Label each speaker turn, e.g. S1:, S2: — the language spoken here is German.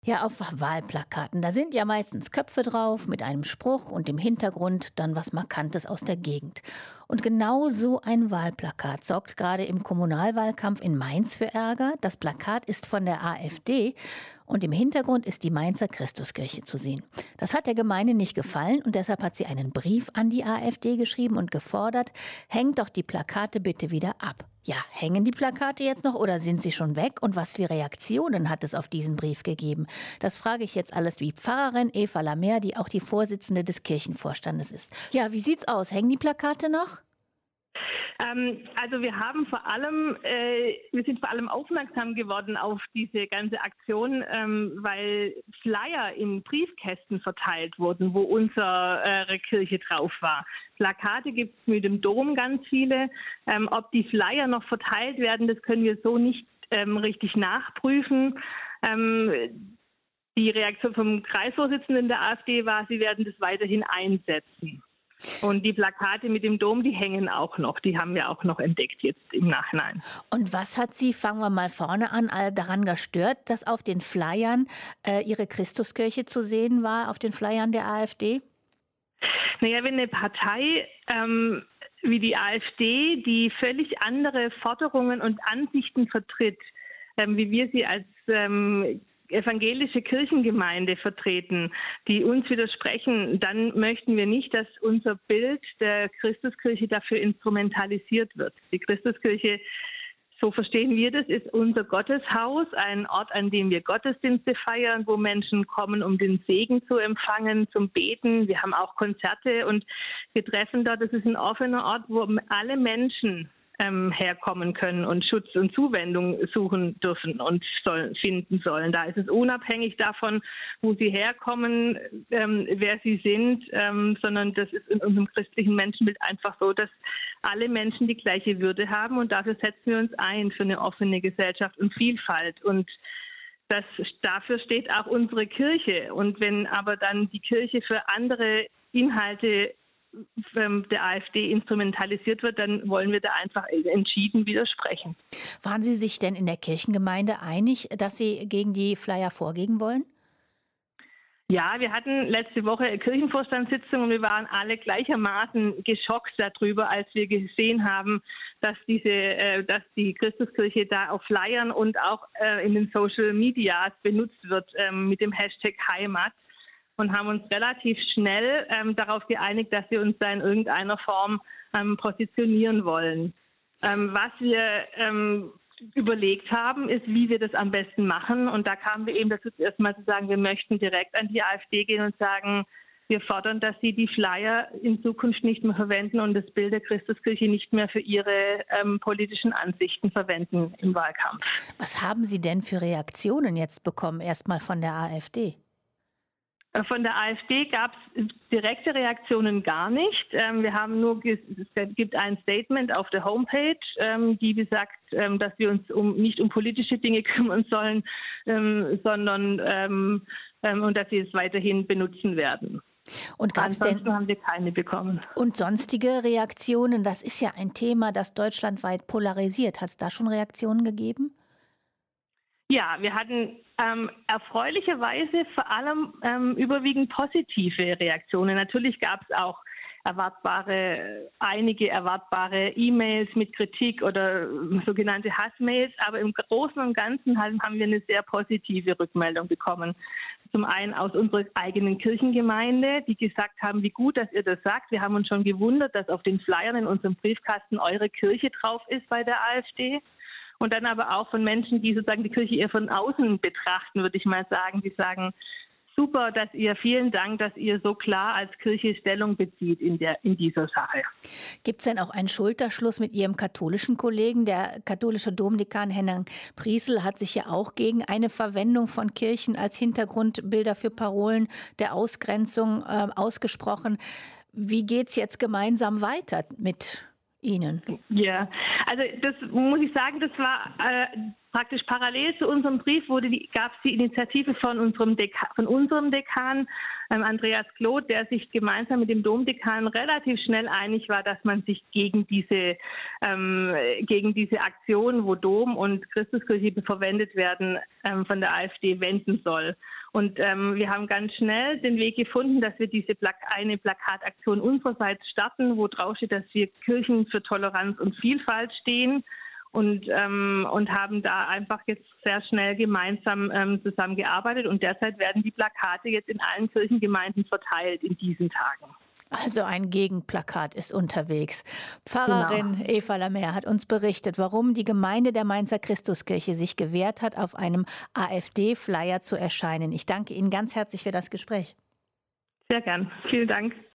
S1: Ja, auf Wahlplakaten, da sind ja meistens Köpfe drauf mit einem Spruch und im Hintergrund dann was Markantes aus der Gegend. Und genau so ein Wahlplakat sorgt gerade im Kommunalwahlkampf in Mainz für Ärger. Das Plakat ist von der AfD und im Hintergrund ist die Mainzer Christuskirche zu sehen. Das hat der Gemeinde nicht gefallen und deshalb hat sie einen Brief an die AfD geschrieben und gefordert, hängt doch die Plakate bitte wieder ab. Ja, hängen die Plakate jetzt noch oder sind sie schon weg? Und was für Reaktionen hat es auf diesen Brief gegeben? Das frage ich jetzt alles die Pfarrerin Eva Lamer, die auch die Vorsitzende des Kirchenvorstandes ist. Ja, wie sieht's aus? Hängen die Plakate noch?
S2: Also wir sind vor allem aufmerksam geworden auf diese ganze Aktion, weil Flyer in Briefkästen verteilt wurden, wo unsere Kirche drauf war. Plakate gibt es mit dem Dom ganz viele. Ob die Flyer noch verteilt werden, das können wir so nicht richtig nachprüfen. Die Reaktion vom Kreisvorsitzenden der AfD war, sie werden das weiterhin einsetzen. Und die Plakate mit dem Dom, die hängen auch noch. Die haben wir auch noch entdeckt jetzt im Nachhinein.
S1: Und was hat Sie, fangen wir mal vorne an, daran gestört, dass auf den Flyern Ihre Christuskirche zu sehen war, auf den Flyern der AfD?
S2: Naja, wenn eine Partei wie die AfD, die völlig andere Forderungen und Ansichten vertritt, wie wir sie als evangelische Kirchengemeinde vertreten, die uns widersprechen, dann möchten wir nicht, dass unser Bild der Christuskirche dafür instrumentalisiert wird. Die Christuskirche, so verstehen wir das, ist unser Gotteshaus, ein Ort, an dem wir Gottesdienste feiern, wo Menschen kommen, um den Segen zu empfangen, zum Beten. Wir haben auch Konzerte und wir treffen dort. Das ist ein offener Ort, wo alle Menschen herkommen können und Schutz und Zuwendung suchen dürfen und finden sollen. Da ist es unabhängig davon, wo sie herkommen, wer sie sind, sondern das ist in unserem christlichen Menschenbild einfach so, dass alle Menschen die gleiche Würde haben und dafür setzen wir uns ein für eine offene Gesellschaft und Vielfalt und dafür steht auch unsere Kirche. Und wenn aber dann die Kirche für andere Inhalte der AfD instrumentalisiert wird, dann wollen wir da einfach entschieden widersprechen.
S1: Waren Sie sich denn in der Kirchengemeinde einig, dass Sie gegen die Flyer vorgehen wollen?
S2: Ja, wir hatten letzte Woche eine Kirchenvorstandssitzung und wir waren alle gleichermaßen geschockt darüber, als wir gesehen haben, dass die Christuskirche da auf Flyern und auch in den Social Medias benutzt wird mit dem Hashtag Heimat. Und haben uns relativ schnell darauf geeinigt, dass wir uns da in irgendeiner Form positionieren wollen. Was wir überlegt haben, ist, wie wir das am besten machen. Und da kamen wir eben dazu, erstmal zu sagen, wir möchten direkt an die AfD gehen und sagen, wir fordern, dass sie die Flyer in Zukunft nicht mehr verwenden und das Bild der Christuskirche nicht mehr für ihre politischen Ansichten verwenden im Wahlkampf.
S1: Was haben Sie denn für Reaktionen jetzt bekommen, erstmal von der AfD?
S2: Von der AfD gab es direkte Reaktionen gar nicht. Wir haben es gibt ein Statement auf der Homepage, die besagt, dass wir uns nicht um politische Dinge kümmern sollen, sondern und dass sie es weiterhin benutzen werden.
S1: Und
S2: ansonsten haben wir keine bekommen.
S1: Und sonstige Reaktionen, das ist ja ein Thema, das deutschlandweit polarisiert. Hat es da schon Reaktionen gegeben?
S2: Ja, wir hatten erfreulicherweise vor allem überwiegend positive Reaktionen. Natürlich gab es auch einige erwartbare E-Mails mit Kritik oder sogenannte Hassmails, aber im Großen und Ganzen haben wir eine sehr positive Rückmeldung bekommen. Zum einen aus unserer eigenen Kirchengemeinde, die gesagt haben, wie gut, dass ihr das sagt. Wir haben uns schon gewundert, dass auf den Flyern in unserem Briefkasten eure Kirche drauf ist bei der AfD. Und dann aber auch von Menschen, die sozusagen die Kirche eher von außen betrachten, würde ich mal sagen. Die sagen, super, vielen Dank, dass ihr so klar als Kirche Stellung bezieht in dieser Sache.
S1: Gibt es denn auch einen Schulterschluss mit Ihrem katholischen Kollegen? Der katholische Domdekan Henning Priesel hat sich ja auch gegen eine Verwendung von Kirchen als Hintergrundbilder für Parolen der Ausgrenzung ausgesprochen. Wie geht es jetzt gemeinsam weiter mit Ihnen.
S2: Ja, also das muss ich sagen, das war praktisch parallel zu unserem Brief gab es die Initiative von unserem Dekan, Andreas Kloth, der sich gemeinsam mit dem Domdekan relativ schnell einig war, dass man sich gegen diese Aktion, wo Dom und Christuskirche verwendet werden, von der AfD wenden soll. Und wir haben ganz schnell den Weg gefunden, dass wir eine Plakataktion unsererseits starten, wo drauf steht, dass wir Kirchen für Toleranz und Vielfalt stehen und haben da einfach jetzt sehr schnell gemeinsam zusammengearbeitet. Und derzeit werden die Plakate jetzt in allen Kirchengemeinden verteilt in diesen Tagen.
S1: Also ein Gegenplakat ist unterwegs. Pfarrerin Eva Lamer hat uns berichtet, warum die Gemeinde der Mainzer Christuskirche sich gewehrt hat, auf einem AfD-Flyer zu erscheinen. Ich danke Ihnen ganz herzlich für das Gespräch.
S2: Sehr gern. Vielen Dank.